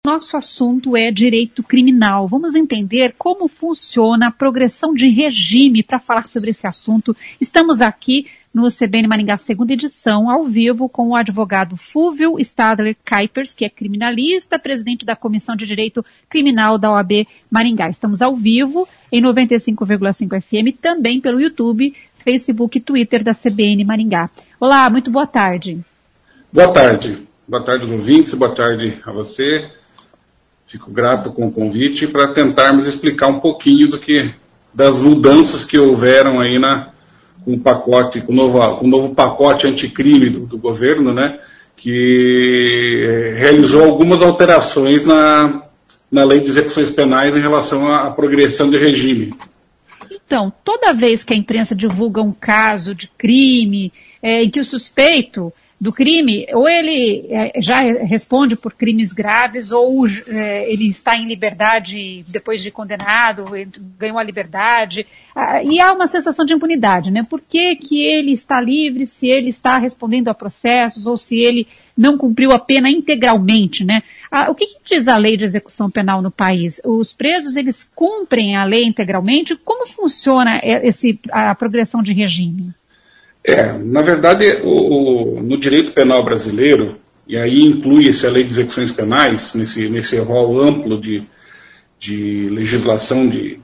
Nosso assunto é direito criminal. Vamos entender como funciona a progressão de regime. Para falar sobre esse assunto, estamos aqui no CBN Maringá, segunda edição, ao vivo, com o advogado Fúvio Stadler Kuipers, que é criminalista, presidente da Comissão de Direito Criminal da OAB Maringá. Estamos ao vivo em 95,5 FM, também pelo YouTube, Facebook e Twitter da CBN Maringá. Olá, muito boa tarde. Boa tarde. Boa tarde aos ouvintes, boa tarde a você. Fico grato com o convite para tentarmos explicar um pouquinho das mudanças que houveram aí com o novo pacote anticrime do governo, né, que realizou algumas alterações na lei de execuções penais em relação à progressão de regime. Então, toda vez que a imprensa divulga um caso de crime em que o suspeito do crime, ou ele já responde por crimes graves, ou ele está em liberdade depois de condenado, ganhou a liberdade, e há uma sensação de impunidade, né? Por que ele está livre se ele está respondendo a processos, ou se ele não cumpriu a pena integralmente, né? O que diz a lei de execução penal no país? Os presos, eles cumprem a lei integralmente? Como funciona a progressão de regime? Na verdade, no direito penal brasileiro, e aí inclui-se a lei de execuções penais, nesse rol amplo de legislação, de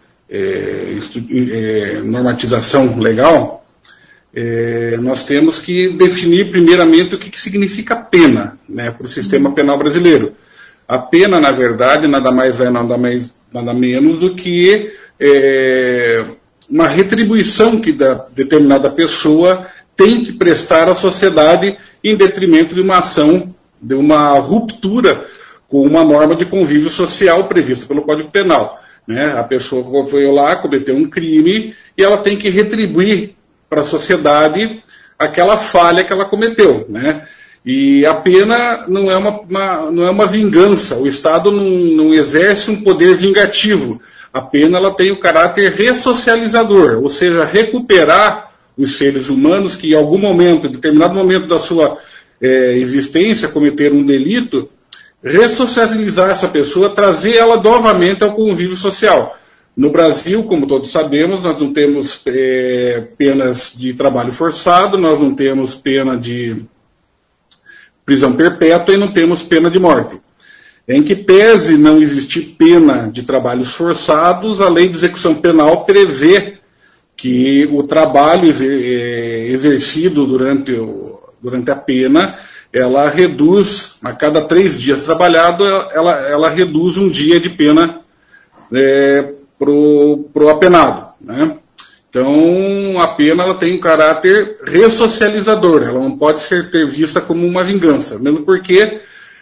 normatização legal, nós temos que definir primeiramente o que significa pena, né, para o sistema penal brasileiro. A pena, na verdade, nada mais é, nada menos do que uma retribuição que determinada pessoa tem que prestar à sociedade em detrimento de uma ação, de uma ruptura com uma norma de convívio social prevista pelo Código Penal, né? A pessoa foi lá, cometeu um crime e ela tem que retribuir para a sociedade aquela falha que ela cometeu, né? E a pena não é uma vingança, o Estado não exerce um poder vingativo. A pena ela tem o caráter ressocializador, ou seja, recuperar os seres humanos que em algum momento, em determinado momento da sua existência, cometeram um delito, ressocializar essa pessoa, trazer ela novamente ao convívio social. No Brasil, como todos sabemos, nós não temos penas de trabalho forçado, nós não temos pena de prisão perpétua e não temos pena de morte. Em que pese não existir pena de trabalhos forçados, a lei de execução penal prevê que o trabalho exercido durante a pena, ela reduz, a cada 3 dias trabalhado, ela reduz um dia de pena pro apenado, né? Então, a pena ela tem um caráter ressocializador, ela não pode ter vista como uma vingança, mesmo porque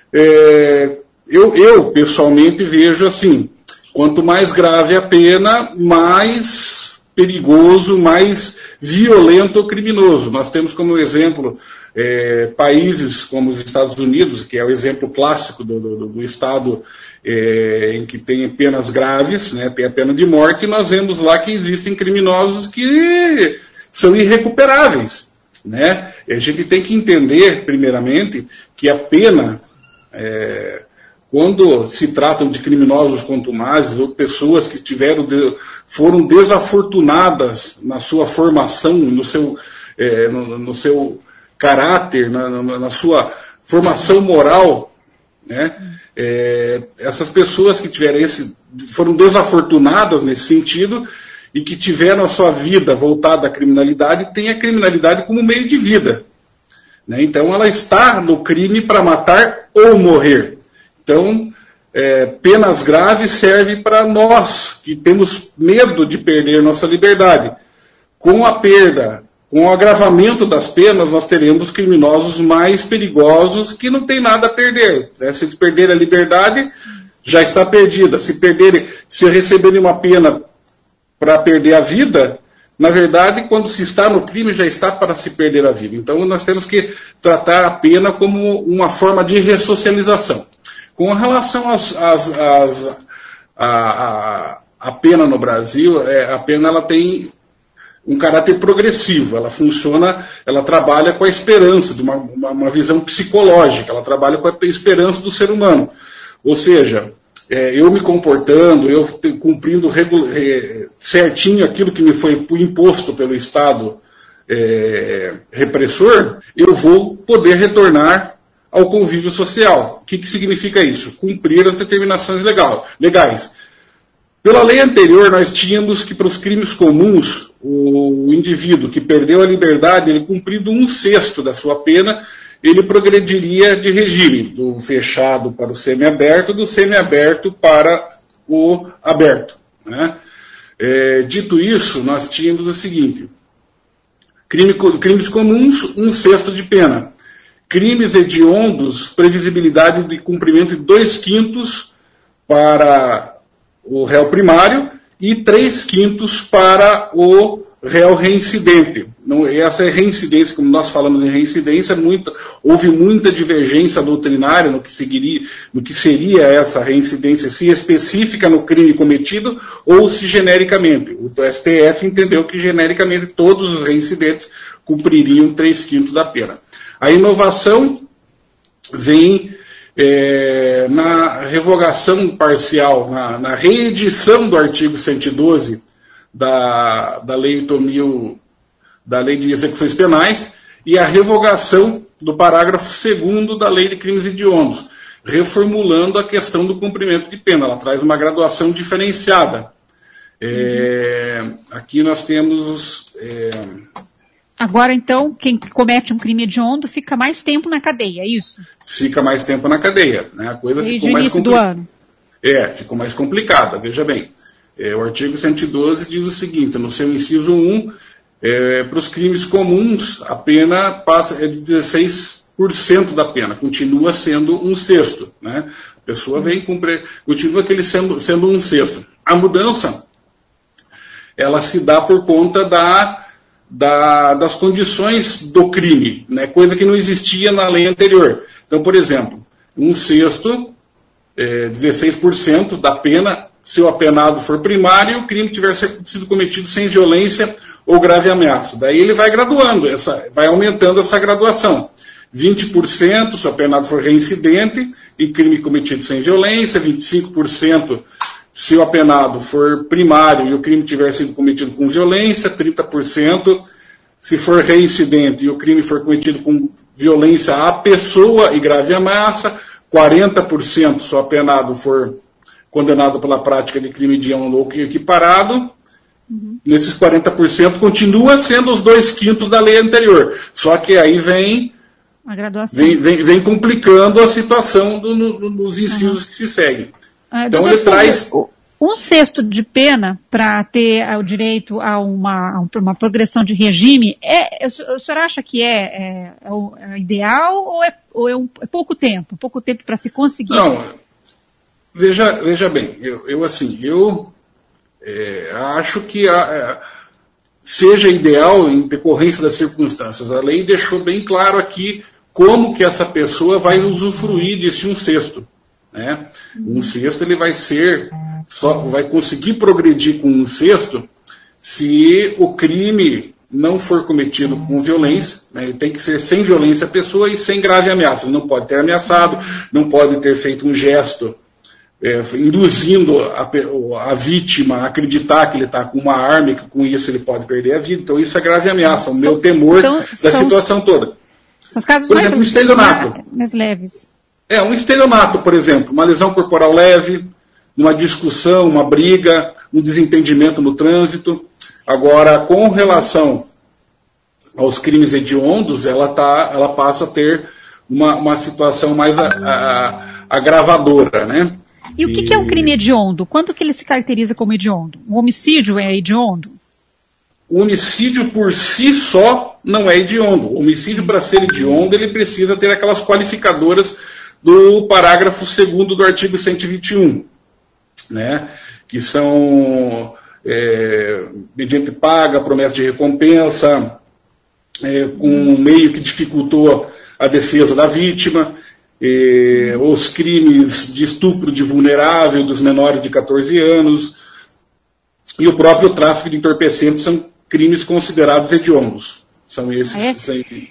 eu pessoalmente vejo assim, quanto mais grave a pena, mais perigoso, mais violento o criminoso. Nós temos como exemplo países como os Estados Unidos, que é o exemplo clássico do Estado em que tem penas graves, né, tem a pena de morte, e nós vemos lá que existem criminosos que são irrecuperáveis, né? E a gente tem que entender, primeiramente, que a pena... quando se tratam de criminosos contumazes ou pessoas que foram desafortunadas na sua formação, no seu caráter, na sua formação moral, né? Essas pessoas que foram desafortunadas nesse sentido e que tiveram a sua vida voltada à criminalidade, têm a criminalidade como meio de vida, né? Então ela está no crime para matar ou morrer. Então, penas graves servem para nós, que temos medo de perder nossa liberdade. Com a perda, com o agravamento das penas, nós teremos criminosos mais perigosos que não têm nada a perder, né? Se eles perderem a liberdade, já está perdida. Se receberem uma pena para perder a vida, na verdade, quando se está no crime, já está para se perder a vida. Então, nós temos que tratar a pena como uma forma de ressocialização. Com relação à pena no Brasil, a pena ela tem um caráter progressivo, ela trabalha com a esperança, de uma visão psicológica, ela trabalha com a esperança do ser humano. Ou seja, eu me comportando, eu cumprindo certinho aquilo que me foi imposto pelo Estado repressor, eu vou poder retornar ao convívio social. O que significa isso? Cumprir as determinações legais. Pela lei anterior, nós tínhamos que, para os crimes comuns, o indivíduo que perdeu a liberdade, ele cumprido 1/6 da sua pena, ele progrediria de regime, do fechado para o semiaberto, do semiaberto para o aberto. Né? Dito isso, nós tínhamos o seguinte: crimes comuns, 1/6 de pena. Crimes hediondos, previsibilidade de cumprimento de 2/5 para o réu primário e 3/5 para o réu reincidente. Essa reincidência, como nós falamos em reincidência, houve muita divergência doutrinária no que seria essa reincidência, se específica no crime cometido ou se genericamente. O STF entendeu que genericamente todos os reincidentes cumpririam 3/5 da pena. A inovação vem na revogação parcial, na reedição do artigo 112 da Lei 8.000, da Lei de Execuções Penais, e a revogação do parágrafo 2º da Lei de Crimes Hediondos, reformulando a questão do cumprimento de pena. Ela traz uma graduação diferenciada. Aqui nós temos... Agora, então, quem comete um crime hediondo fica mais tempo na cadeia, é isso? Fica mais tempo na cadeia. Né? A coisa ficou mais complicada. Ficou mais complicada, veja bem. O artigo 112 diz o seguinte: no seu inciso 1, para os crimes comuns, a pena passa de 16% da pena, continua sendo 1/6. Né? A pessoa continua sendo 1/6. A mudança, ela se dá por conta das condições do crime, né? Coisa que não existia na lei anterior. Então, por exemplo, 1/6, 16% da pena, se o apenado for primário e o crime tiver sido cometido sem violência ou grave ameaça. Daí ele vai graduando, vai aumentando essa graduação. 20% se o apenado for reincidente e crime cometido sem violência, 25% se o apenado for primário e o crime tiver sido cometido com violência, 30% se for reincidente e o crime for cometido com violência à pessoa e grave ameaça, 40% se o apenado for condenado pela prática de crime hediondo ou equiparado. Nesses 40% continua sendo os 2/5 da lei anterior. Só que aí vem a graduação. Vem complicando a situação dos incisos que se seguem. Então ele traz 1/6 de pena para ter o direito a uma progressão de regime. O senhor acha que é ideal ou é pouco tempo? Pouco tempo para se conseguir? Não, veja bem, eu acho que seja ideal em decorrência das circunstâncias. A lei deixou bem claro aqui como que essa pessoa vai usufruir desse 1/6. Né? 1/6 ele vai conseguir progredir com 1/6 se o crime não for cometido com violência, né? Ele tem que ser sem violência à pessoa e sem grave ameaça. Ele não pode ter ameaçado, não pode ter feito um gesto induzindo a vítima a acreditar que ele está com uma arma e que com isso ele pode perder a vida. Então isso é grave ameaça, o meu temor da situação toda. Os casos por exemplo, um estelionato. Mais leves. Um estelionato, por exemplo, uma lesão corporal leve, uma discussão, uma briga, um desentendimento no trânsito. Agora, com relação aos crimes hediondos, ela passa a ter uma situação mais agravadora, né? E o que é um crime hediondo? Quando que ele se caracteriza como hediondo? O homicídio é hediondo? O homicídio por si só não é hediondo. O homicídio, para ser hediondo, ele precisa ter aquelas qualificadoras do parágrafo 2º do artigo 121, né? Que são mediante paga, promessa de recompensa, com um meio que dificultou a defesa da vítima, os crimes de estupro de vulnerável dos menores de 14 anos e o próprio tráfico de entorpecentes são crimes considerados hediondos. São esses.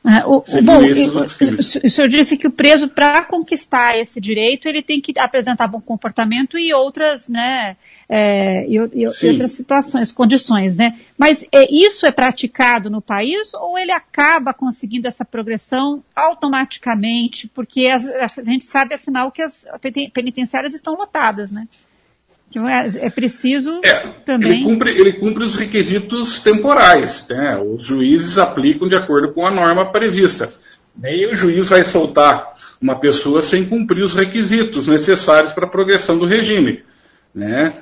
O senhor disse que o preso, para conquistar esse direito, ele tem que apresentar bom comportamento e outras, né, outras situações, condições, né? Mas isso é praticado no país ou ele acaba conseguindo essa progressão automaticamente? Porque a gente sabe, afinal, que as penitenciárias estão lotadas, né? Então é preciso também... Ele cumpre os requisitos temporais, né? Os juízes aplicam de acordo com a norma prevista. Nem o juiz vai soltar uma pessoa sem cumprir os requisitos necessários para a progressão do regime, né?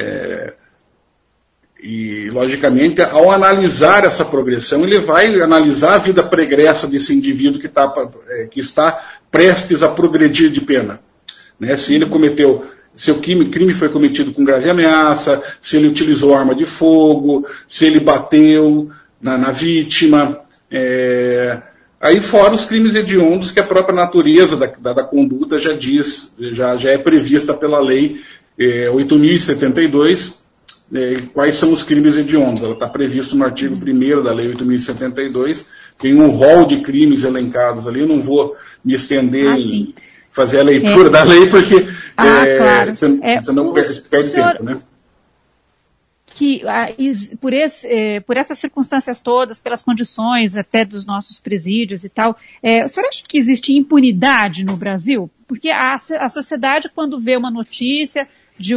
E, logicamente, ao analisar essa progressão, ele vai analisar a vida pregressa desse indivíduo que está prestes a progredir de pena, né? Se ele cometeu... Se o crime foi cometido com grave ameaça, se ele utilizou arma de fogo, se ele bateu na vítima. Aí fora os crimes hediondos que a própria natureza da conduta já diz, já é prevista pela lei 8.072, quais são os crimes hediondos. Ela está previsto no artigo 1º da lei 8.072, tem um rol de crimes elencados ali, eu não vou me estender em fazer a leitura da lei, porque claro. Você não perde tempo, né? Que por essas circunstâncias todas, pelas condições até dos nossos presídios e tal, o senhor acha que existe impunidade no Brasil? Porque a sociedade, quando vê uma notícia de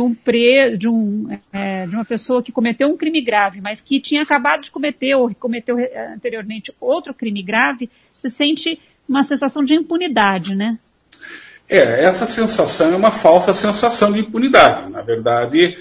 uma pessoa que cometeu um crime grave, mas que tinha acabado de cometer ou cometeu anteriormente outro crime grave, se sente uma sensação de impunidade, né? Essa sensação é uma falsa sensação de impunidade. Na verdade,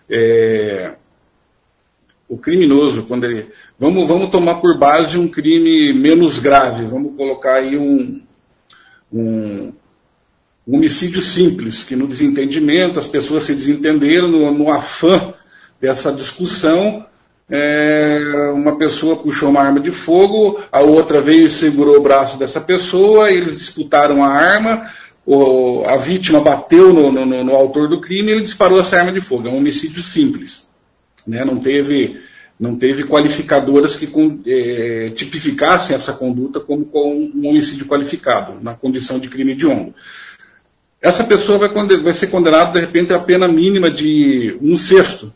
o criminoso, quando ele... Vamos tomar por base um crime menos grave, vamos colocar aí um homicídio simples, que no desentendimento as pessoas se desentenderam, no afã dessa discussão, uma pessoa puxou uma arma de fogo, a outra veio e segurou o braço dessa pessoa, eles disputaram a arma, a vítima bateu no autor do crime e ele disparou essa arma de fogo. É um homicídio simples, né? Não teve qualificadoras que tipificassem essa conduta como um homicídio qualificado, na condição de crime hediondo. Essa pessoa vai ser condenada, de repente, a pena mínima de 1/6,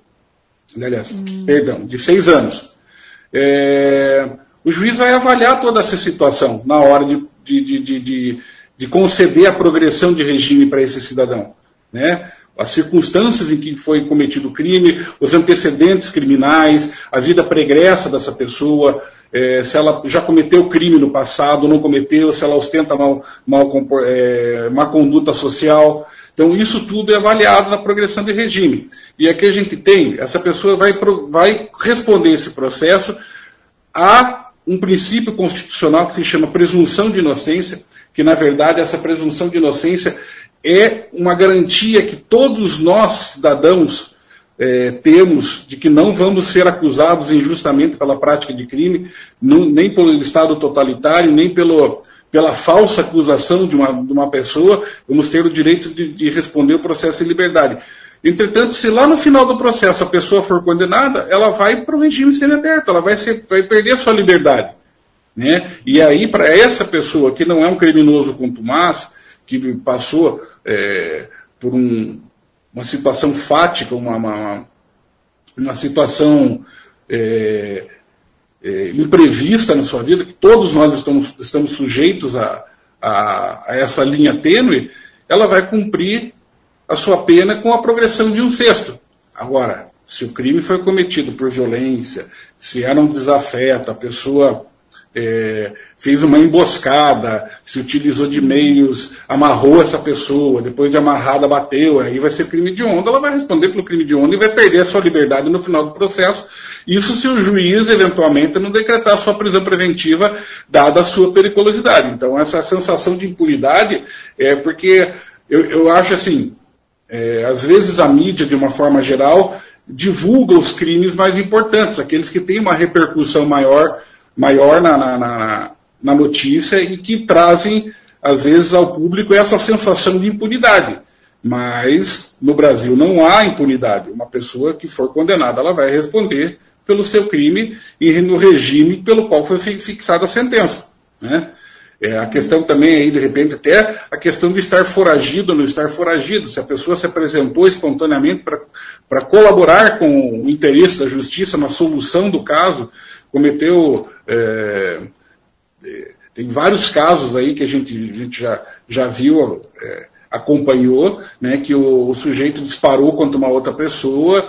de 6 anos. O juiz vai avaliar toda essa situação na hora de conceder a progressão de regime para esse cidadão, né? As circunstâncias em que foi cometido o crime, os antecedentes criminais, a vida pregressa dessa pessoa, se ela já cometeu crime no passado, não cometeu, se ela ostenta má conduta social. Então, isso tudo é avaliado na progressão de regime. E aqui a gente tem, essa pessoa vai responder esse processo a um princípio constitucional que se chama presunção de inocência, que, na verdade, essa presunção de inocência é uma garantia que todos nós, cidadãos, temos de que não vamos ser acusados injustamente pela prática de crime, nem pelo Estado totalitário, nem pela falsa acusação de uma pessoa, vamos ter o direito de responder o processo em liberdade. Entretanto, se lá no final do processo a pessoa for condenada, ela vai para o regime semiaberto, ela vai perder a sua liberdade, né? E aí, para essa pessoa que não é um criminoso contumaz, que passou por uma situação fática, uma situação imprevista na sua vida, que todos nós estamos sujeitos a essa linha tênue, ela vai cumprir a sua pena com a progressão de 1/6. Agora, se o crime foi cometido por violência, se era um desafeto, a pessoa fez uma emboscada, se utilizou de meios, amarrou essa pessoa, depois de amarrada bateu, aí vai ser crime hediondo, ela vai responder pelo crime hediondo e vai perder a sua liberdade no final do processo. Isso se o juiz, eventualmente, não decretar sua prisão preventiva, dada a sua periculosidade. Então, essa sensação de impunidade porque eu acho assim, às vezes a mídia, de uma forma geral, divulga os crimes mais importantes, aqueles que têm uma repercussão maior na notícia e que trazem, às vezes, ao público essa sensação de impunidade. Mas, no Brasil, não há impunidade. Uma pessoa que for condenada, ela vai responder pelo seu crime e no regime pelo qual foi fixada a sentença. né? A questão também aí, de repente, até a questão de estar foragido ou não estar foragido. Se a pessoa se apresentou espontaneamente para colaborar com o interesse da justiça na solução do caso, cometeu... tem vários casos aí que a gente já viu, acompanhou, né, que o sujeito disparou contra uma outra pessoa,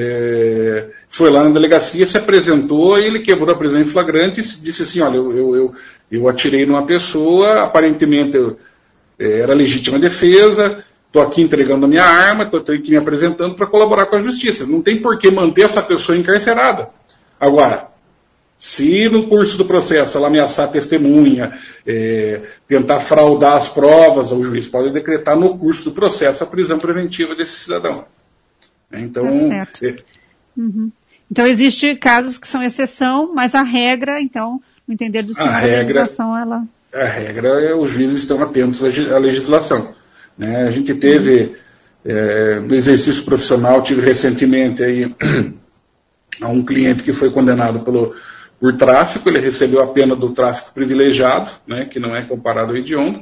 foi lá na delegacia, se apresentou, e ele quebrou a prisão em flagrante e disse assim, olha, eu atirei numa pessoa, aparentemente era legítima defesa, estou aqui entregando a minha arma, estou aqui me apresentando para colaborar com a justiça. Não tem por que manter essa pessoa encarcerada. Agora, se no curso do processo ela ameaçar testemunha, tentar fraudar as provas, o juiz pode decretar no curso do processo a prisão preventiva desse cidadão. Então, tá certo. Então, existem casos que são exceção, mas a regra, então, no entender do senhor, a legislação, ela... A regra é os juízes estão atentos à legislação. Né? A gente teve, no exercício profissional, tive recentemente aí, um cliente que foi condenado por tráfico, ele recebeu a pena do tráfico privilegiado, né, que não é comparado ao hediondo,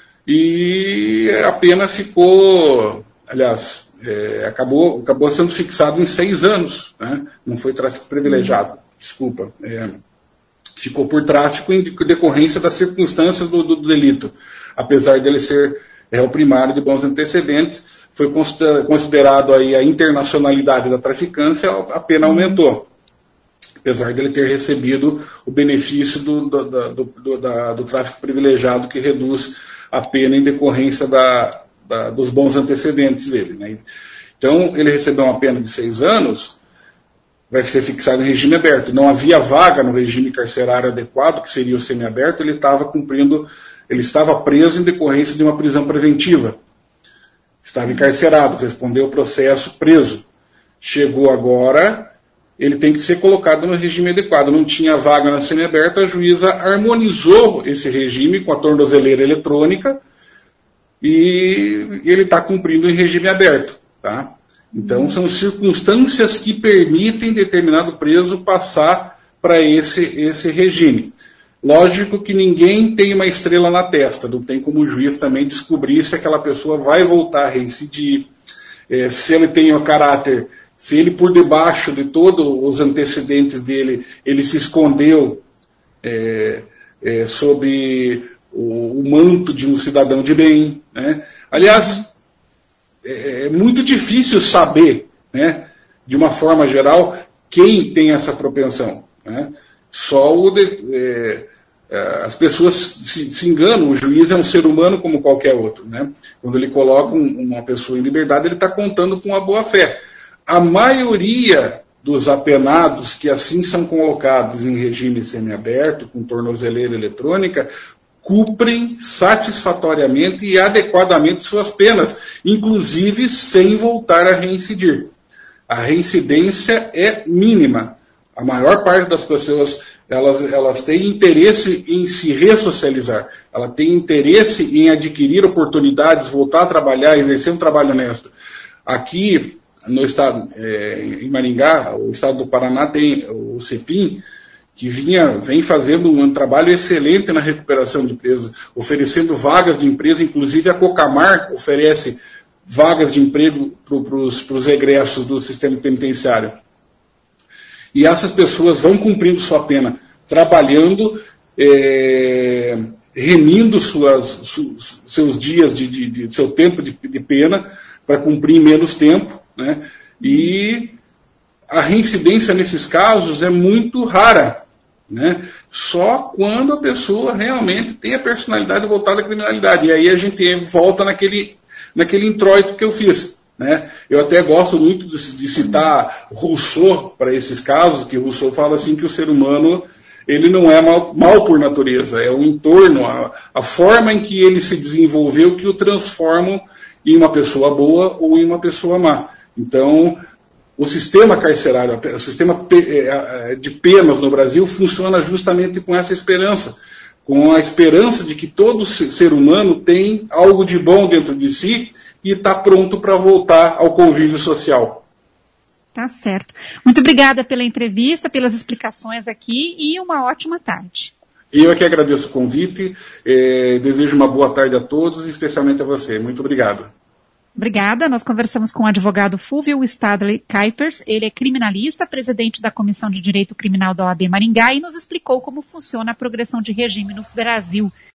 e a pena ficou, aliás, acabou sendo fixado em 6 anos, né, não foi tráfico privilegiado, desculpa, ficou por tráfico em decorrência das circunstâncias do delito, apesar dele ser réu primário de bons antecedentes, foi considerado aí a internacionalidade da traficância, a pena aumentou, apesar dele ter recebido o benefício do tráfico privilegiado, que reduz a pena em decorrência dos bons antecedentes dele. Né? Então, ele recebeu uma pena de 6 anos, vai ser fixado em regime aberto. Não havia vaga no regime carcerário adequado, que seria o semiaberto, ele estava preso em decorrência de uma prisão preventiva. Estava encarcerado, respondeu o processo preso. Chegou agora, ele tem que ser colocado no regime adequado. Não tinha vaga na semiaberta, a juíza harmonizou esse regime com a tornozeleira eletrônica e ele está cumprindo em regime aberto. Tá? Então, são circunstâncias que permitem determinado preso passar para esse regime. Lógico que ninguém tem uma estrela na testa, não tem como o juiz também descobrir se aquela pessoa vai voltar a reincidir, se ele tem o caráter, se ele por debaixo de todos os antecedentes dele, ele se escondeu sob o manto de um cidadão de bem. Né? Aliás, é muito difícil saber, né, de uma forma geral, quem tem essa propensão. Né? Só as pessoas se enganam, o juiz é um ser humano como qualquer outro. Né? Quando ele coloca uma pessoa em liberdade, ele está contando com a boa-fé. A maioria dos apenados que assim são colocados em regime semiaberto, com tornozeleira eletrônica, cumprem satisfatoriamente e adequadamente suas penas, inclusive sem voltar a reincidir. A reincidência é mínima. A maior parte das pessoas, elas têm interesse em se ressocializar, ela tem interesse em adquirir oportunidades, voltar a trabalhar, exercer um trabalho honesto. Aqui, no estado, em Maringá, o estado do Paraná tem o CEPIM, que vem fazendo um trabalho excelente na recuperação de presos, oferecendo vagas de emprego, inclusive a Cocamar oferece vagas de emprego para os egressos do sistema penitenciário. E essas pessoas vão cumprindo sua pena, trabalhando, remindo seus dias, seu tempo de pena, para cumprir em menos tempo, né? E a reincidência nesses casos é muito rara, né? Só quando a pessoa realmente tem a personalidade voltada à criminalidade. E aí a gente volta naquele introito que eu fiz. Né? Eu até gosto muito de citar Rousseau para esses casos, que Rousseau fala assim que o ser humano ele não é mal por natureza, é o entorno, a forma em que ele se desenvolveu que o transformam em uma pessoa boa ou em uma pessoa má. Então, o sistema carcerário, o sistema de penas no Brasil funciona justamente com essa esperança, com a esperança de que todo ser humano tem algo de bom dentro de si e está pronto para voltar ao convívio social. Tá certo. Muito obrigada pela entrevista, pelas explicações aqui e uma ótima tarde. Eu é que agradeço o convite, desejo uma boa tarde a todos, especialmente a você. Muito obrigado. Obrigada. Nós conversamos com o advogado Fúvio Stadley Kuipers. Ele é criminalista, presidente da Comissão de Direito Criminal da OAB Maringá e nos explicou como funciona a progressão de regime no Brasil.